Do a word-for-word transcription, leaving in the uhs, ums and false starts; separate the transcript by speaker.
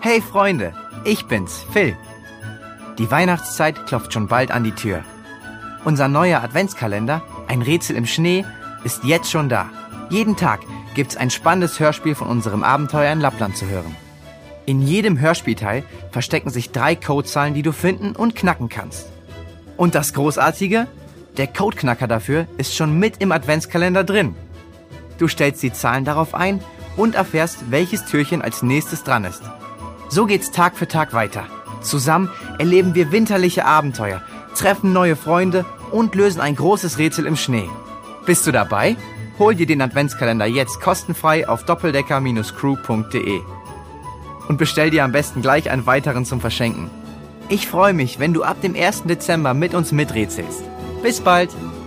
Speaker 1: Hey Freunde, ich bin's, Phil. Die Weihnachtszeit klopft schon bald an die Tür. Unser neuer Adventskalender, ein Rätsel im Schnee, ist jetzt schon da. Jeden Tag gibt's ein spannendes Hörspiel von unserem Abenteuer in Lappland zu hören. In jedem Hörspielteil verstecken sich drei Codezahlen, die du finden und knacken kannst. Und das Großartige? Der Codeknacker dafür ist schon mit im Adventskalender drin. Du stellst die Zahlen darauf ein und erfährst, welches Türchen als nächstes dran ist. So geht's Tag für Tag weiter. Zusammen erleben wir winterliche Abenteuer, treffen neue Freunde und lösen ein großes Rätsel im Schnee. Bist du dabei? Hol dir den Adventskalender jetzt kostenfrei auf doppeldecker Bindestrich crew punkt de und bestell dir am besten gleich einen weiteren zum Verschenken. Ich freue mich, wenn du ab dem ersten Dezember mit uns miträtselst. Bis bald!